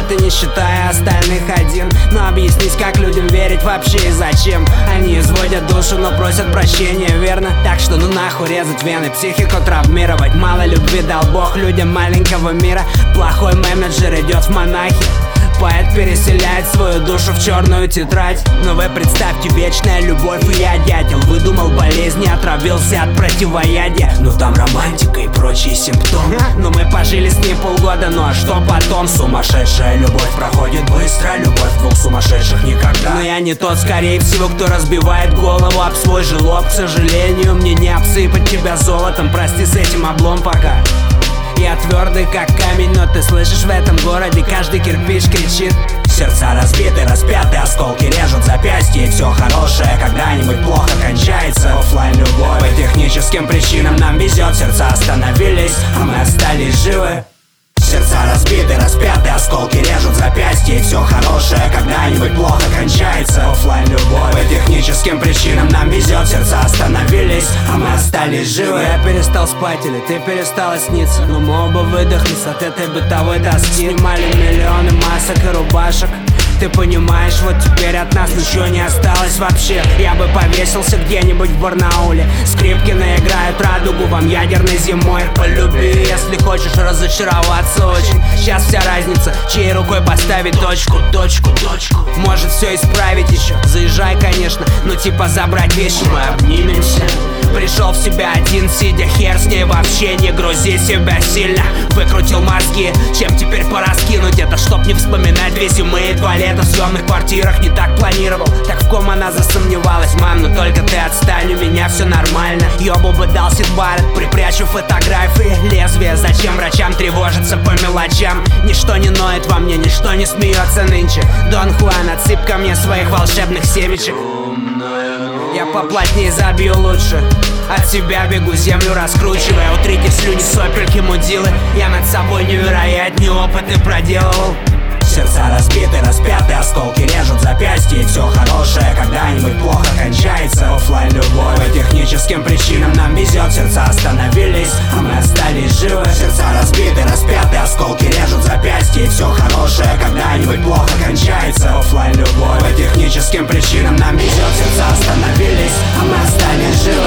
ты, не считая остальных, один. Но объяснись, как людям верить вообще и зачем? Они изводят душу, но просят прощения, верно? Так что ну нахуй резать вены, психику травмировать. Мало любви дал Бог людям маленького мира. Плохой менеджер идет в монахи. Поэт переселяет свою душу в черную тетрадь. Но вы представьте, вечная любовь, и я дятел. Выдумал болезни, отравился от противоядия. Ну там романтика и прочие симптомы. Но мы пожили с ней полгода, ну а что потом? Сумасшедшая любовь проходит быстро, любовь двух сумасшедших никогда. Но я не тот, скорее всего, кто разбивает голову об свой же лоб. К сожалению, мне не обсыпать тебя золотом. Прости, с этим облом пока. Я твердый как камень, но ты слышишь, в этом городе каждый кирпич кричит. Сердца разбиты, распяты, осколки режут запястья. И все хорошее когда-нибудь плохо кончается. Оффлайн любовь. По техническим причинам нам везет, сердца остановились, а мы остались живы. Сердца разбиты, распяты, осколки режут запястья. И все хорошее когда-нибудь плохо кончается. Оффлайн любовь. По техническим причинам нам везет, сердца остановились, а мы остались живы. Я перестал спать или ты перестала сниться, но мы оба выдохлись от этой бытовой тоски. Снимали миллионы масок и рубашек. Ты понимаешь, вот теперь от нас ничего не осталось вообще. Я бы повесился где-нибудь в Барнауле. Скрипки наиграют радугу вам ядерной зимой. Полюби, если хочешь разочароваться очень. Сейчас вся разница, чьей рукой поставить точку. Может все исправить еще. Заезжай, конечно, но типа забрать вещи. Мы обнимемся. Пришел в себя один, сидя, хер с ней вообще. Не грузи себя сильно. Выкрутил мозги, чем теперь пора скинуть это, чтоб не вспоминать 2 зимы и 2 лета в съемных квартирах. Не так планировал, так в ком она засомневалась. Мам, ну только ты отстань, у меня все нормально. Ёбу бы дал Сидбарет, припрячу фотографии. Лезвие, зачем врачам тревожиться по мелочам? Ничто не ноет во мне, ничто не смеется нынче. Дон Хуан, отсыпь ко мне своих волшебных семечек. Я поплотнее забью лучше. От себя бегу, землю раскручивая. Утрите слюни, сопельки, мудилы. Я над собой невероятные опыты проделывал. Сердца разбиты, распяты, осколки режут запястья. И все хорошее когда-нибудь плохо кончается. Оффлайн любовь. По техническим причинам нам везет, сердца остановились, а мы остались живы. Сердца разбиты, распяты, осколки режут запястья. И все хорошее когда-нибудь плохо кончается. Оффлайн любовь. По техническим причинам нам везет, сердца остановились, а мы остались живы.